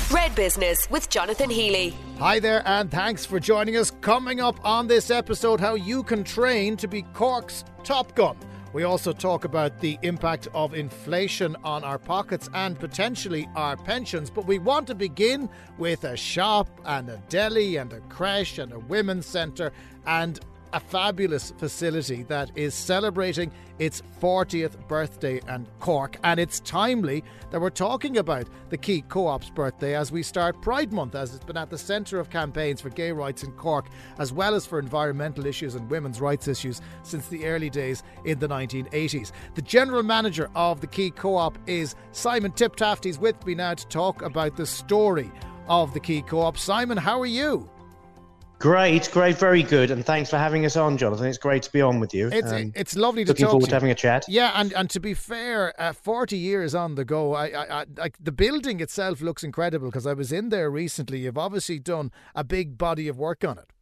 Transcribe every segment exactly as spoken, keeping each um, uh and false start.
Red Business with Jonathan Healy. Hi there, and thanks for joining us. Coming up on this episode, how you can train to be Cork's Top Gun. We also talk about the impact of inflation on our pockets and potentially our pensions. But we want to begin with a shop and a deli and a creche and a women's centre and a fabulous facility that is celebrating its fortieth birthday in Cork. And it's timely that we're talking about the Key Co-op's birthday as we start Pride Month, as it's been at the centre of campaigns for gay rights in Cork, as well as for environmental issues and women's rights issues since the early days in the nineteen eighties. The general manager of the Key Co-op is Simon Tiptaft. He's with me now to talk about the story of the Key Co-op. Simon, how are you? Great, great, very good, and thanks for having us on, Jonathan. It's great to be on with you. It's um, it's lovely to looking talk forward to, to having a chat. Yeah, and, and to be fair, uh, forty years on the go, I, I, I like the building itself looks incredible because I was in there recently. You've obviously done a big body of work on it.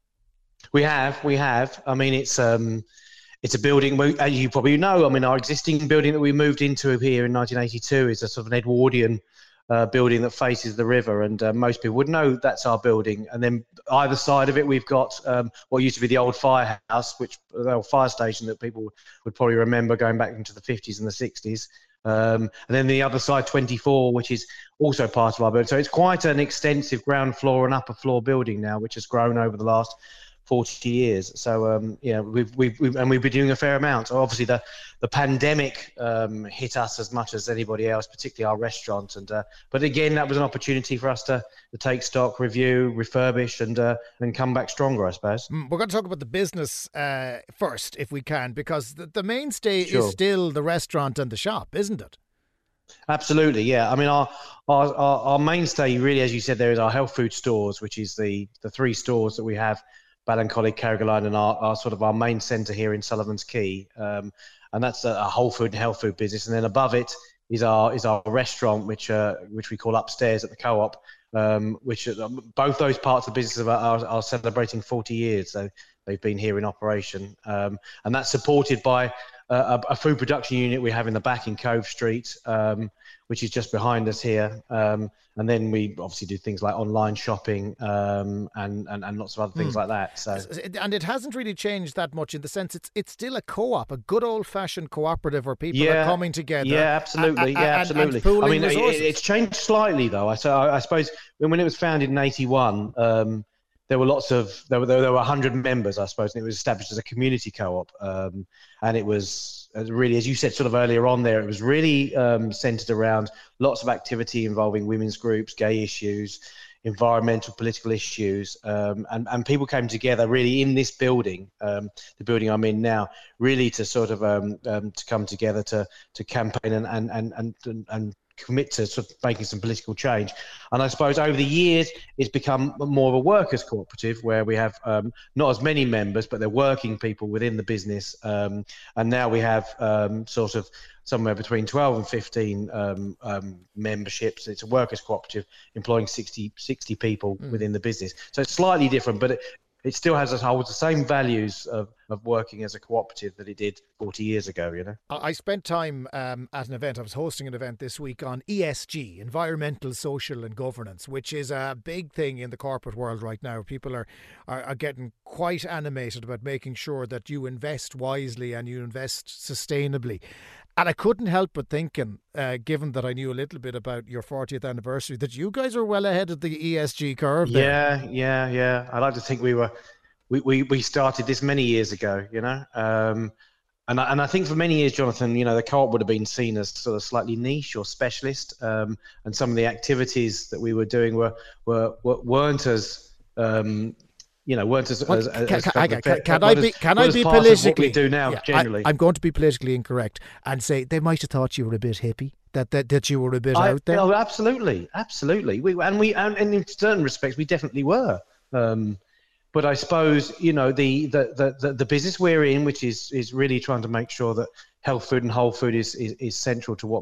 We have, we have. I mean, it's um, it's a building. As you probably know, I mean, our existing building that we moved into here in nineteen eighty-two is a sort of an Edwardian Uh, building that faces the river, and uh, most people would know that's our building. And then either side of it, we've got um, what used to be the old firehouse, which the old fire station that people would probably remember going back into the fifties and the sixties. Um, and then the other side, twenty-four, which is also part of our building. So it's quite an extensive ground floor and upper floor building now, which has grown over the last forty years. So um, yeah, we've, we've we've and we've been doing a fair amount. So obviously the the pandemic um, hit us as much as anybody else, particularly our restaurant. And uh, but again, that was an opportunity for us to, to take stock, review, refurbish, and uh, and come back stronger, I suppose. We're going to talk about the business uh, first, if we can, because the, the mainstay Sure. is still the restaurant and the shop, isn't it? Absolutely, yeah. I mean, our, our our our mainstay really, as you said, there is our health food stores, which is the the three stores that we have. Ballincollig, Carrigaline, and our, our sort of our main centre here in Sullivan's Quay, um, and that's a, a whole food and health food business. And then above it is our is our restaurant, which uh, which we call Upstairs at the Co-op, um, which uh, both those parts of the business are, are, are celebrating forty years. So they've been here in operation, um, and that's supported by a, a food production unit we have in the back in Cove Street, um, which is just behind us here. Um, and then we obviously do things like online shopping um, and, and, and lots of other things mm. like that. So, And it hasn't really changed that much in the sense it's it's still a co-op, a good old-fashioned cooperative where people yeah, are coming together. Yeah, absolutely. And, yeah, and, absolutely. And I mean, resources. it, it's changed slightly, though. I, so I, I suppose when it was founded in eighty-one, um, there were lots of, there were, there were one hundred members, I suppose, and it was established as a community co-op. Um, and it was really, as you said sort of earlier on there, it was really um, centred around lots of activity involving women's groups, gay issues, environmental, political issues. Um, and, and people came together really in this building, um, the building I'm in now, really to sort of um, um, to come together to to campaign and and and and, and commit to sort of making some political change. And I suppose over the years, it's become more of a workers' cooperative where we have um, not as many members, but they're working people within the business. Um, and now we have um, sort of somewhere between twelve and fifteen um, um, memberships. It's a workers' cooperative employing sixty, sixty people mm. within the business. So it's slightly different, but it, it still has holds the same values of, of working as a cooperative that it did forty years ago, you know. I spent time um, at an event. I was hosting an event this week on E S G, environmental, social and governance, which is a big thing in the corporate world right now. People are, are, are getting quite animated about making sure that you invest wisely and you invest sustainably. And I couldn't help but thinking, uh, given that I knew a little bit about your fortieth anniversary, that you guys are well ahead of the E S G curve there. Yeah, yeah, yeah. I like to think we were, we, we, we started this many years ago, you know. Um, and I, and I think for many years, Jonathan, you know, the co-op would have been seen as sort of slightly niche or specialist. Um, and some of the activities that we were doing were, were, were weren't as, um, you know, weren't as, as, as can, can, can, can, can I be can I be politically? What we do now, yeah, generally. I, I'm going to be politically incorrect and say they might have thought you were a bit hippie, that that, that you were a bit I, out there. Oh, absolutely, absolutely. We and we and, and in certain respects we definitely were. Um, but I suppose you know the, the the the business we're in, which is is really trying to make sure that health food and whole food is is, is central to what people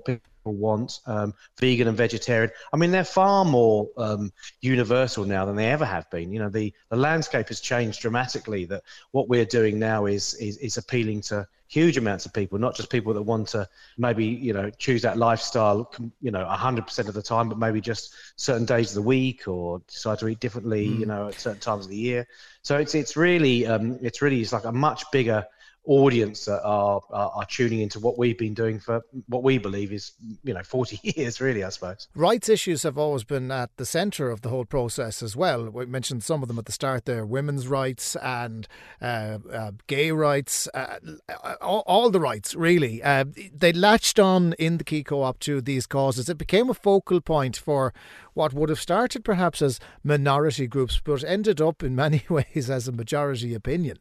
want, um, vegan and vegetarian. I mean, they're far more um, universal now than they ever have been. You know, the, the landscape has changed dramatically. That what we're doing now is, is is appealing to huge amounts of people, not just people that want to maybe, you know, choose that lifestyle, you know, one hundred percent of the time, but maybe just certain days of the week, or decide to eat differently, mm. you know, at certain times of the year. So it's it's really um, it's really it's like a much bigger audience that are, are are tuning into what we've been doing for what we believe is, you know, forty years, really, I suppose. Rights issues have always been at the centre of the whole process as well. We mentioned some of them at the start there: women's rights and uh, uh, gay rights, uh, all, all the rights, really. Uh, they latched on in the Key Co-op to these causes. It became a focal point for what would have started perhaps as minority groups, but ended up in many ways as a majority opinion.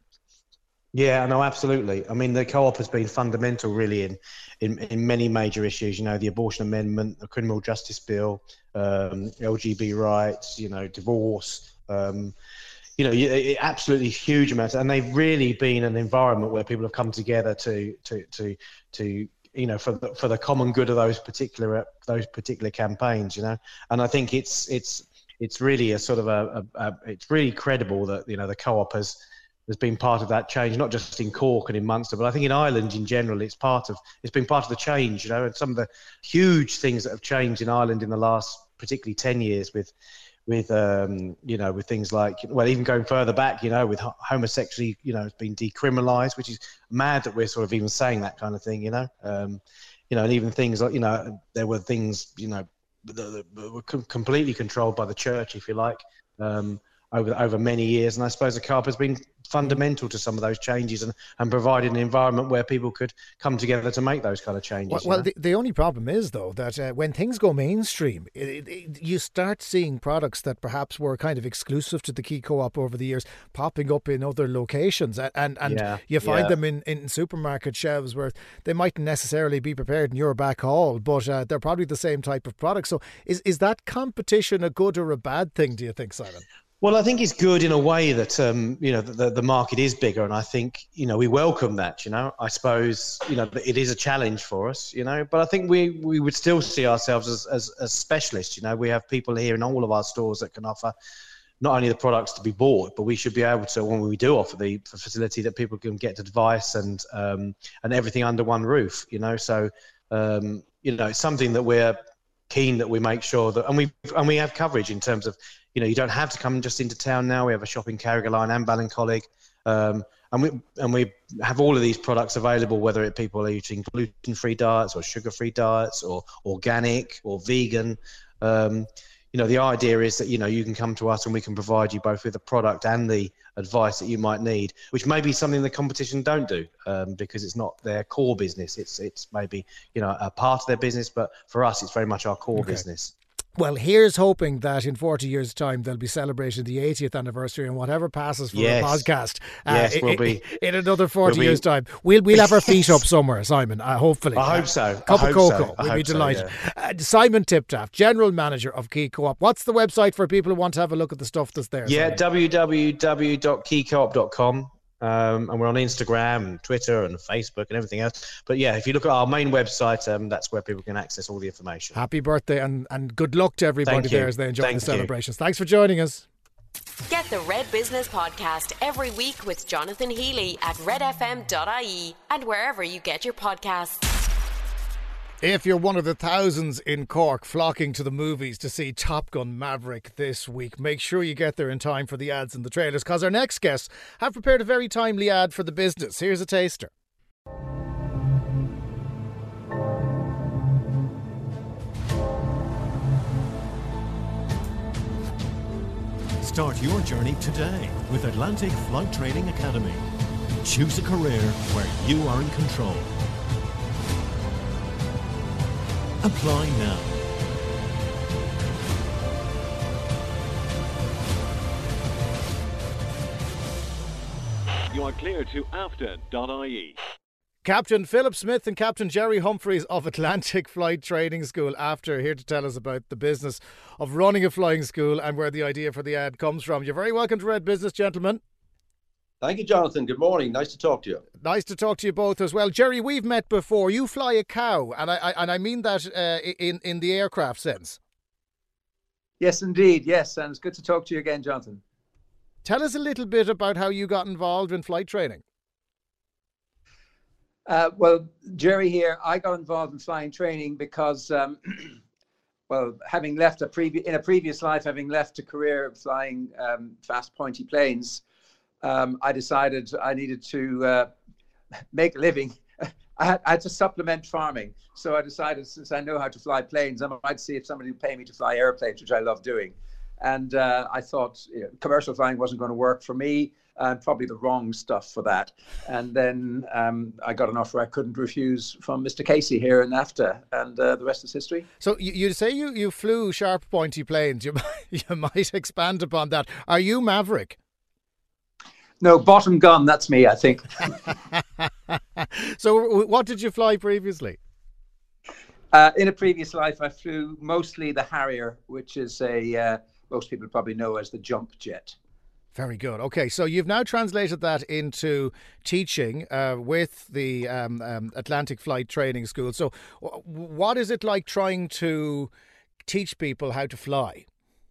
Yeah, no, absolutely. I mean, the co-op has been fundamental, really, in, in, in many major issues. You know, the abortion amendment, the criminal justice bill, um, L G B T rights, you know, divorce. Um, you know, it, absolutely huge amounts, and they've really been an environment where people have come together to to to to you know, for the, for the common good of those particular those particular campaigns. You know, and I think it's it's it's really a sort of a, a, a it's really credible that, you know, the co-op has. has been part of that change, not just in Cork and in Munster, but I think in Ireland in general, it's part of, it's been part of the change, you know, and some of the huge things that have changed in Ireland in the last, particularly ten years with, with, um, you know, with things like, well, even going further back, you know, with homosexuality, you know, it's been decriminalised, which is mad that we're sort of even saying that kind of thing, you know, um, you know, and even things like, you know, there were things, you know, that were completely controlled by the church, if you like, um, over over many years, and I suppose the co-op has been fundamental to some of those changes and, and provided an environment where people could come together to make those kind of changes. Well, well know? the, the only problem is, though, that uh, when things go mainstream, it, it, you start seeing products that perhaps were kind of exclusive to the Key Co-op over the years popping up in other locations, and, and, and yeah, you find yeah. them in, in supermarket shelves where they mightn't necessarily be prepared in your back hall, but uh, they're probably the same type of product. So is, is that competition a good or a bad thing, do you think, Simon? Well, I think it's good in a way that, um, you know, the, the market is bigger. And I think, you know, we welcome that, you know. I suppose, you know, it is a challenge for us, you know. But I think we, we would still see ourselves as, as, as specialists, you know. We have people here in all of our stores that can offer not only the products to be bought, but we should be able to, when we do offer the facility, that people can get advice and um, and everything under one roof, you know. So, um, you know, it's something that we're keen that we make sure that, and we and we have coverage in terms of, you know, you don't have to come just into town now. We have a shop in Carrigaline and Ballincollig, um, and we and we have all of these products available, whether it people are eating gluten-free diets or sugar-free diets or organic or vegan. Um, you know, the idea is that, you know, you can come to us and we can provide you both with the product and the advice that you might need, which may be something the competition don't do, um, because it's not their core business. It's it's maybe, you know, a part of their business, but for us, it's very much our core okay. business. Well, here's hoping that in forty years' time they'll be celebrating the eightieth anniversary, and whatever passes for yes. a podcast uh, yes, we'll be, in another forty we'll years' be, time, we'll we'll have our feet up somewhere, Simon. Uh, hopefully, I hope so. Cup I of hope cocoa. So. I We'll hope be delighted. So, yeah. uh, Simon Tiptaff, General Manager of Key Co-op. What's the website for people who want to have a look at the stuff that's there? Yeah, Simon? w w w dot key co op dot com. Um, and we're on Instagram and Twitter and Facebook and everything else. But yeah, if you look at our main website, um, that's where people can access all the information. Happy birthday and, and good luck to everybody Thank you. there as they enjoy Thank the you. celebrations. Thanks for joining us. Get the Red Business Podcast every week with Jonathan Healy at red f m dot i e and wherever you get your podcasts. If you're one of the thousands in Cork flocking to the movies to see Top Gun Maverick this week, make sure you get there in time for the ads and the trailers, because our next guests have prepared a very timely ad for the business. Here's a taster. Start your journey today with Atlantic Flight Training Academy. Choose a career where you are in control. Apply now. You are clear to after dot i e. Captain Philip Smith and Captain Jerry Humphreys of Atlantic Flight Training School after here to tell us about the business of running a flying school and where the idea for the ad comes from. You're very welcome to Red Business, gentlemen. Thank you, Jonathan. Good morning. Nice to talk to you. Nice to talk to you both as well. Jerry, we've met before. You fly a cow, and I, I and I mean that uh, in, in the aircraft sense. Yes, indeed. Yes, and it's good to talk to you again, Jonathan. Tell us a little bit about how you got involved in flight training. Uh, well, Jerry here, I got involved in flying training because, um, well, having left a previous in a previous life, having left a career of flying um, fast, pointy planes, um, I decided I needed to uh, make a living. I had, I had to supplement farming, so I decided, since I know how to fly planes, I might see if somebody would pay me to fly airplanes, which I love doing. And uh, I thought, you know, commercial flying wasn't going to work for me, and probably the wrong stuff for that. And then um, I got an offer I couldn't refuse from Mister Casey here in NAFTA, and uh, the rest is history. So you, you say you, you flew sharp, pointy planes. You, you might expand upon that. Are you Maverick? No, bottom gun, that's me, I think. So what did you fly previously? Uh, in a previous life, I flew mostly the Harrier, which is a, uh, most people probably know as the jump jet. Very good. Okay, so you've now translated that into teaching uh, with the um, um, Atlantic Flight Training School. So w- what is it like trying to teach people how to fly?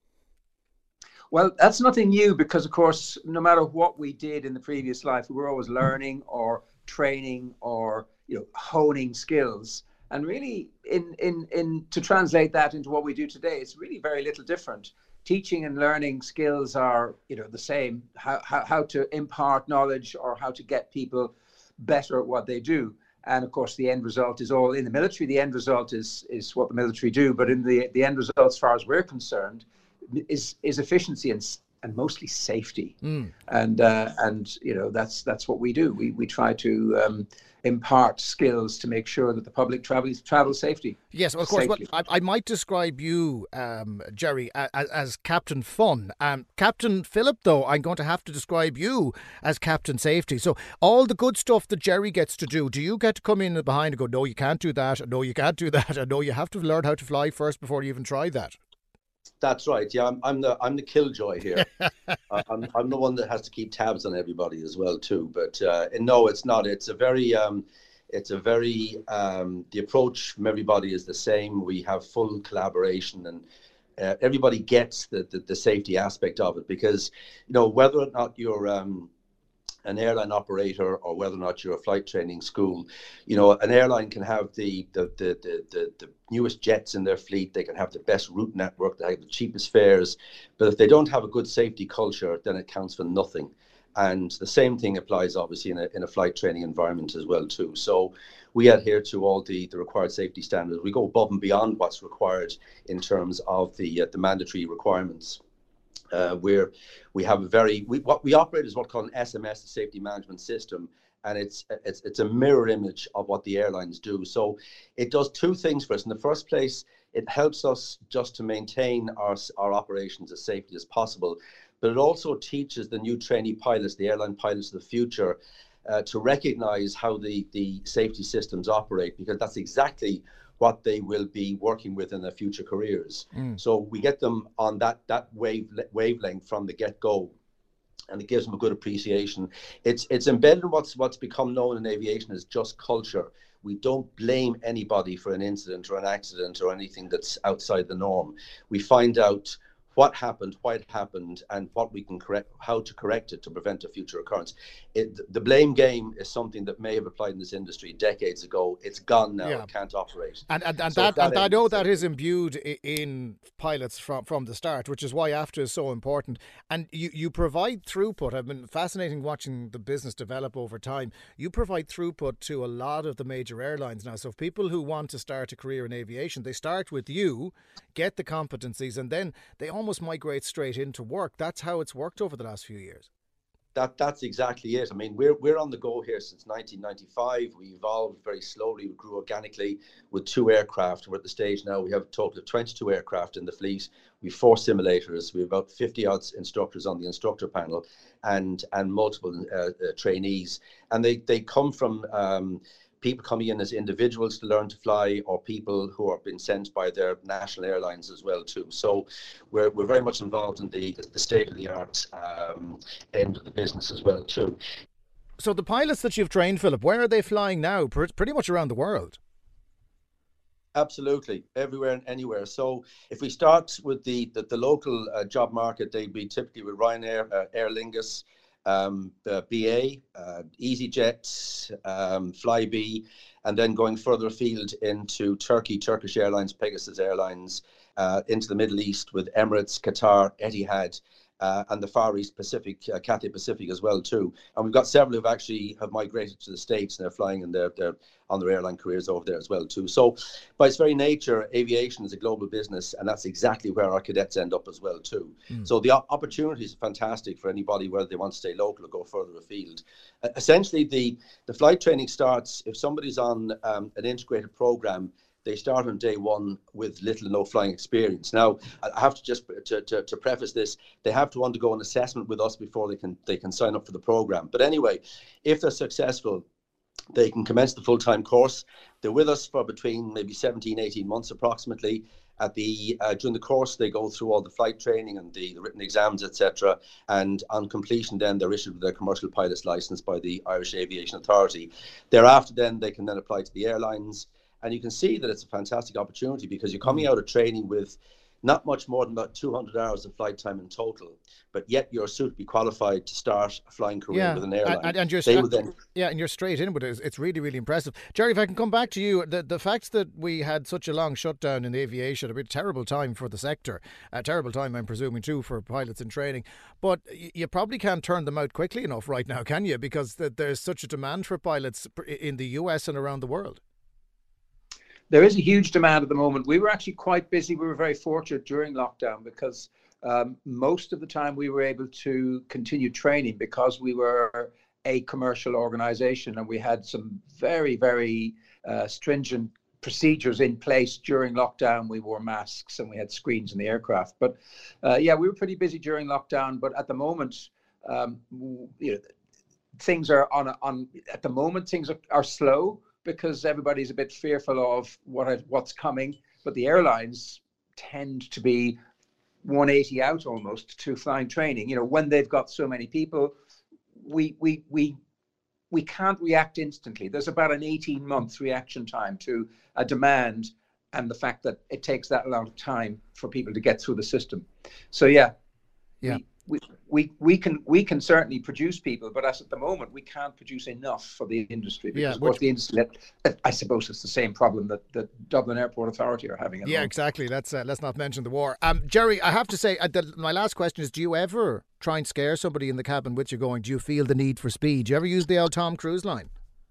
Well, that's nothing new because, of course, no matter what we did in the previous life, we were always learning or training or, you know, honing skills. And really, in, in, in to translate that into what we do today, it's really very little different. Teaching and learning skills are, you know, the same. How, how, how to impart knowledge or how to get people better at what they do. And of course, the end result is all in the military. The end result is is what the military do. But in the the end result, as far as we're concerned, is is efficiency and and mostly safety. Mm. And uh, and you know that's that's what we do. We we try to um, impart skills to make sure that the public travels travel safety. Yes, well, of course. Well, I, I might describe you, um, Jerry, as, as Captain Fun. Um, Captain Philip, though, I'm going to have to describe you as Captain Safety. So all the good stuff that Jerry gets to do, do you get to come in behind and go, no, you can't do that, no, you can't do that, and no, you have to learn how to fly first before you even try that? That's right. Yeah, I'm, I'm the I'm the killjoy here. I'm I'm the one that has to keep tabs on everybody as well too. But uh, no, it's not. It's a very um, it's a very um, the approach from everybody is the same. We have full collaboration, and uh, everybody gets the, the the safety aspect of it, because you know whether or not you're um, an airline operator or whether or not you're a flight training school, you know, an airline can have the the, the the the the newest jets in their fleet. They can have the best route network. They have the cheapest fares. But if they don't have a good safety culture, then it counts for nothing. And the same thing applies, obviously, in a in a flight training environment as well, too. So we adhere to all the, the required safety standards. We go above and beyond what's required in terms of the uh, the mandatory requirements. Uh, where we have a very we, what we operate is what's called an S M S, the Safety Management System, and it's it's it's a mirror image of what the airlines do. So it does two things for us. In the first place, it helps us just to maintain our our operations as safely as possible, but it also teaches the new trainee pilots, the airline pilots of the future, uh, to recognize how the the safety systems operate, because that's exactly what they will be working with in their future careers. Mm. So we get them on that that wave wavelength from the get-go, and it gives them a good appreciation. It's it's embedded in what's what's become known in aviation as just culture. We don't blame anybody for an incident or an accident or anything that's outside the norm. We find out what happened, why it happened, and what we can correct, how to correct it to prevent a future occurrence. It, the blame game is something that may have applied in this industry decades ago. It's gone now. Yeah. It can't operate. And and, and so that, that and I know that is imbued in pilots from, from the start, which is why AFTA is so important. And you, you provide throughput. I've been fascinating watching the business develop over time. You provide throughput to a lot of the major airlines now. So if people who want to start a career in aviation, they start with you, get the competencies, and then they almost migrate straight into work. That's how it's worked over the last few years. That that's exactly it. I mean, we're we're on the go here since nineteen ninety-five. We evolved very slowly. We grew organically with two aircraft. We're at the stage now. We have a total of twenty-two aircraft in the fleet. We have four simulators. We have about fifty odd instructors on the instructor panel, and and multiple uh, uh, trainees. And they they come from um, people coming in as individuals to learn to fly, or people who are being sent by their national airlines as well too. So we're we're very much involved in the the state of the art um, end of the business as well too. So the pilots that you've trained, Philip, where are they flying now? Pretty much around the world. Absolutely, everywhere and anywhere. So if we start with the the, the local uh, job market, they'd be typically with Ryanair, uh, Aer Lingus, um, uh, B A, uh, EasyJet, um, Flybe, and then going further afield into Turkey, Turkish Airlines, Pegasus Airlines, uh, into the Middle East with Emirates, Qatar, Etihad, uh, and the Far East Pacific, uh, Cathay Pacific as well too. And we've got several who've actually have migrated to the States, and they're flying in their, their on their airline careers over there as well too. So by its very nature, aviation is a global business, and that's exactly where our cadets end up as well too. Mm. So the opportunities are fantastic for anybody, whether they want to stay local or go further afield. Uh, essentially, the, the flight training starts, if somebody's on um, an integrated program, they start on day one with little or no flying experience. Now, I have to just to, to, to preface this, they have to undergo an assessment with us before they can they can sign up for the program. But anyway, if they're successful, they can commence the full-time course. They're with us for between maybe seventeen, eighteen months approximately. At the uh, during the course, they go through all the flight training and the, the written exams, et cetera. And on completion, then they're issued with their commercial pilot's license by the Irish Aviation Authority. Thereafter, then they can then apply to the airlines. And you can see that it's a fantastic opportunity because you're coming out of training with not much more than about two hundred hours of flight time in total, but yet you're suitably qualified to start a flying career yeah. with an airline. And, and you're they st- will then... Yeah, and you're straight in with it. It's really, really impressive. Jerry, if I can come back to you, the, the fact that we had such a long shutdown in aviation, a bit terrible time for the sector, a terrible time, I'm presuming, too, for pilots in training, but you probably can't turn them out quickly enough right now, can you? Because there's such a demand for pilots in the U S and around the world. There is a huge demand at the moment. We were actually quite busy. We were very fortunate during lockdown because um, most of the time we were able to continue training because we were a commercial organization and we had some very, very uh, stringent procedures in place during lockdown. We wore masks and we had screens in the aircraft. But uh, yeah, we were pretty busy during lockdown. But at the moment, um, you know, things are on, a, on at the moment, things are, are slow, because everybody's a bit fearful of what what's coming. But the airlines tend to be one eighty out almost to flying training. You know, when they've got so many people, we we we we can't react instantly. There's about an eighteen month reaction time to a demand and the fact that it takes that amount of time for people to get through the system. So yeah, yeah. We, we, we, we can we can certainly produce people, but as at the moment, we can't produce enough for the industry. Because yeah, of course, the industry, I suppose it's the same problem that the Dublin Airport Authority are having. At yeah, the exactly. Let's uh, let's not mention the war. Um, Jerry, I have to say, uh, the, my last question is: do you ever try and scare somebody in the cabin with you going? Do you feel the need for speed? Do you ever use the old Tom Cruise line?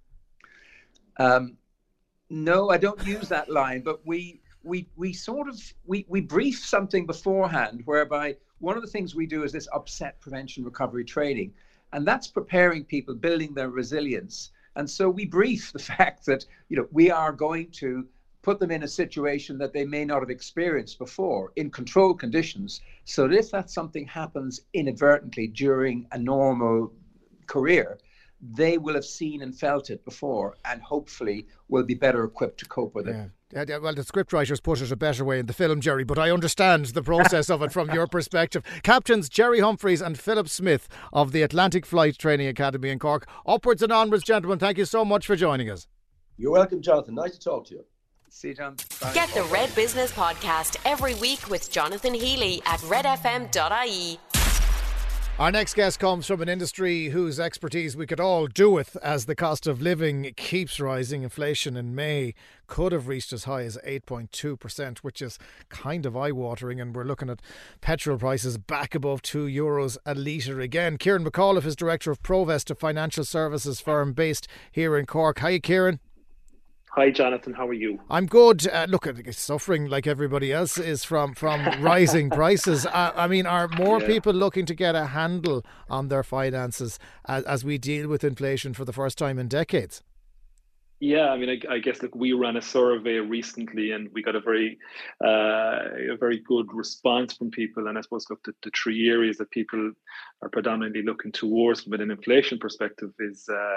Um, no, I don't use that line, but we we we sort of we we brief something beforehand, whereby one of the things we do is this upset prevention recovery training, and that's preparing people, building their resilience. And so we brief the fact that, you know, we are going to put them in a situation that they may not have experienced before in controlled conditions, so that if that something happens inadvertently during a normal career, they will have seen and felt it before and hopefully will be better equipped to cope with it. Yeah. Yeah, well, the scriptwriters put it a better way in the film, Jerry, but I understand the process of it from your perspective. Captains Jerry Humphreys and Philip Smith of the Atlantic Flight Training Academy in Cork. Upwards and onwards, gentlemen. Thank you so much for joining us. You're welcome, Jonathan. Nice to talk to you. See you, John. Bye. Get the Red Business Podcast every week with Jonathan Healy at red f m dot i e. Our next guest comes from an industry whose expertise we could all do with as the cost of living keeps rising. Inflation in May could have reached as high as eight point two percent, which is kind of eye-watering, and we're looking at petrol prices back above two euros a litre again. Kieran McAuliffe is Director of Provest, a financial services firm based here in Cork. Hi, Kieran. Hi, Jonathan. How are you? I'm good. Uh, look, suffering like everybody else is from, from rising prices. Uh, I mean, are more yeah. people looking to get a handle on their finances as, as we deal with inflation for the first time in decades? Yeah, I mean, I, I guess look, we ran a survey recently, and we got a very, uh, a very good response from people. And I suppose, look, the, the three areas that people are predominantly looking towards from an inflation perspective is uh,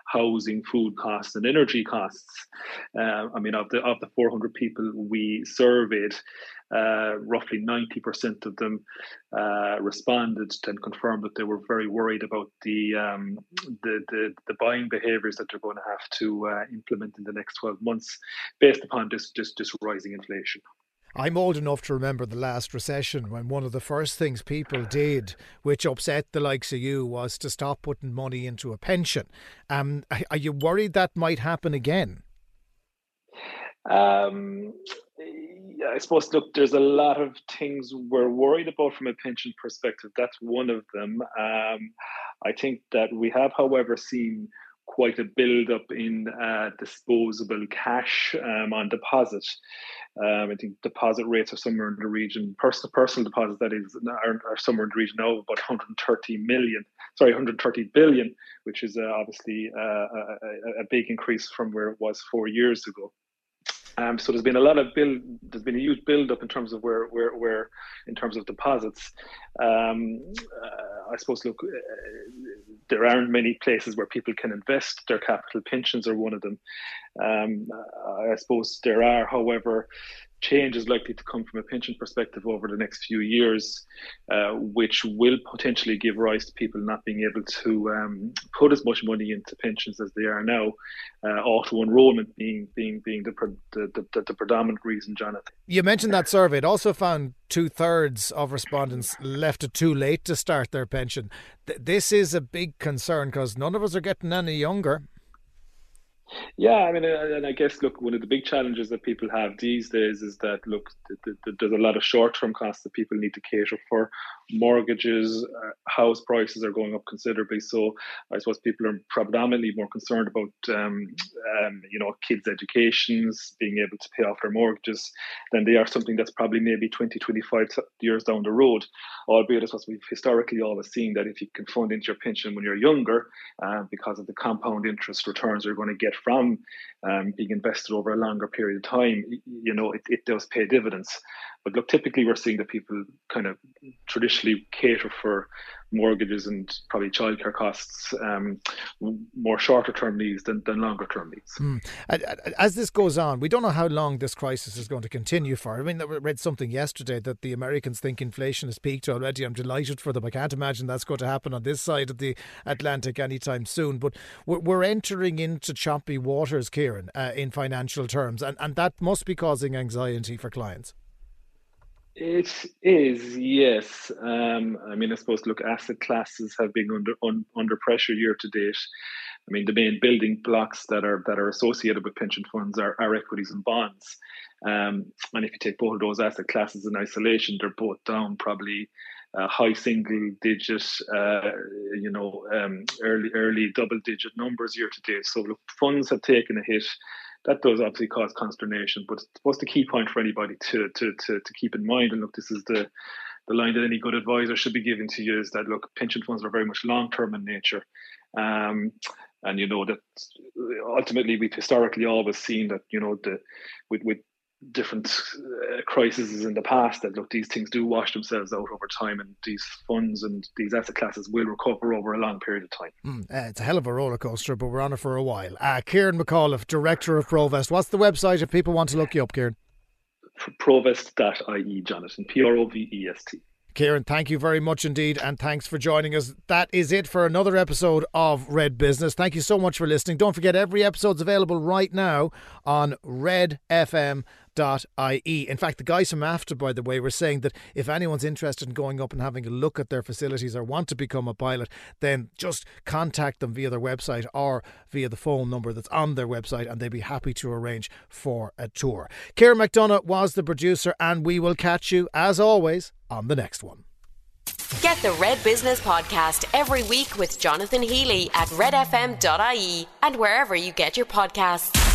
housing, food costs, and energy costs. Uh, I mean, of the of the four hundred people we surveyed, uh, roughly ninety percent of them uh, responded and confirmed that they were very worried about the um, the, the the buying behaviours that they're going to have to uh, implement in the next twelve months, based upon this this, this rising inflation. I'm old enough to remember the last recession when one of the first things people did, which upset the likes of you, was to stop putting money into a pension. Um, are you worried that might happen again? Um, I suppose, look, there's a lot of things we're worried about from a pension perspective. That's one of them. Um, I think that we have, however, seen quite a build-up in uh, disposable cash um, on deposit. Um, I think deposit rates are somewhere in the region, personal personal deposits that is, are, are somewhere in the region of about one hundred thirty million, sorry, one hundred thirty billion, which is uh, obviously uh, a, a big increase from where it was four years ago. Um, so there's been a lot of build. There's been a huge build-up in terms of where, where, where, in terms of deposits. Um, uh, I suppose, look, uh, there aren't many places where people can invest their capital. Pensions are one of them. Um, I suppose there are, however, changes likely to come from a pension perspective over the next few years, uh, which will potentially give rise to people not being able to um, put as much money into pensions as they are now. Uh, auto enrollment being being being the, the the the predominant reason, Jonathan. You mentioned that survey. It also found two thirds of respondents left it too late to start their pension. Th- this is a big concern because none of us are getting any younger. Yeah, I mean, and I guess, look, one of the big challenges that people have these days is that, look, th- th- there's a lot of short-term costs that people need to cater for. Mortgages, uh, house prices are going up considerably. So I suppose people are predominantly more concerned about, um, um, you know, kids' educations, being able to pay off their mortgages, than they are something that's probably maybe twenty, twenty-five years down the road. Albeit, I suppose we've historically always seen that if you can fund into your pension when you're younger, uh, because of the compound interest returns you're going to get from um, being invested over a longer period of time, you know, it, it does pay dividends. But look, typically we're seeing that people kind of traditionally cater for mortgages and probably childcare costs, um, more shorter term needs than, than longer term needs. Mm. As this goes on, we don't know how long this crisis is going to continue for. I mean, I read something yesterday that the Americans think inflation has peaked already. I'm delighted for them. I can't imagine that's going to happen on this side of the Atlantic anytime soon. But we're entering into choppy waters, Kieran, uh, in financial terms, and, and that must be causing anxiety for clients. It is, yes. Um, I mean, I suppose, look, asset classes have been under un, under pressure year to date. I mean, the main building blocks that are that are associated with pension funds are, are equities and bonds. Um, and if you take both of those asset classes in isolation, they're both down probably uh, high single digit, uh, you know, um, early early double digit numbers year to date. So look, funds have taken a hit. That does obviously cause consternation, but what's the key point for anybody to, to, to, to keep in mind? And look, this is the, the line that any good advisor should be giving to you, is that, look, pension funds are very much long-term in nature. Um, and, you know, that ultimately we've historically always seen that, you know, the with, with different uh, crises in the past, that, look, these things do wash themselves out over time, and these funds and these asset classes will recover over a long period of time. Mm, uh, it's a hell of a roller coaster, but we're on it for a while. Uh, Kieran McAuliffe, Director of Provest. What's the website if people want to look you up, Kieran? Provest dot I E, Jonathan. P R O V E S T. Kieran, thank you very much indeed, and thanks for joining us. That is it for another episode of Red Business. Thank you so much for listening. Don't forget, every episode's available right now on red f m dot I E. In fact, the guys from AFTA, by the way, were saying that if anyone's interested in going up and having a look at their facilities or want to become a pilot, then just contact them via their website or via the phone number that's on their website, and they'd be happy to arrange for a tour. Kieran McDonough was the producer, and we will catch you, as always, on the next one. Get the Red Business Podcast every week with Jonathan Healy at red f m dot I E and wherever you get your podcasts.